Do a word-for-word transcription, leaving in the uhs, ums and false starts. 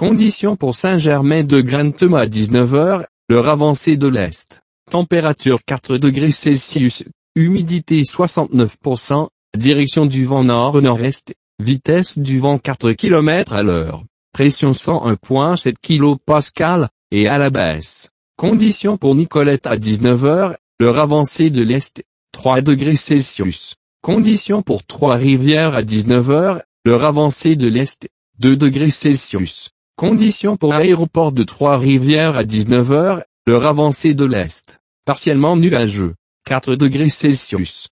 Conditions pour Saint-Germain-de-Grantham à dix-neuf heures, l'heure avancée de l'Est. Température quatre degrés Celsius, humidité soixante-neuf pour cent, direction du vent nord-nord-est, vitesse du vent quatre kilomètres à l'heure, pression cent un virgule sept kilopascales, et à la baisse. Conditions pour Nicolette à dix-neuf heures, l'heure avancée de l'Est, trois degrés Celsius. Conditions pour Trois-Rivières à dix-neuf heures, l'heure avancée de l'Est, deux degrés Celsius. Conditions pour Aéroport de Trois-Rivières à dix-neuf heures, l'heure avancée de l'Est, partiellement nuageux, quatre degrés Celsius.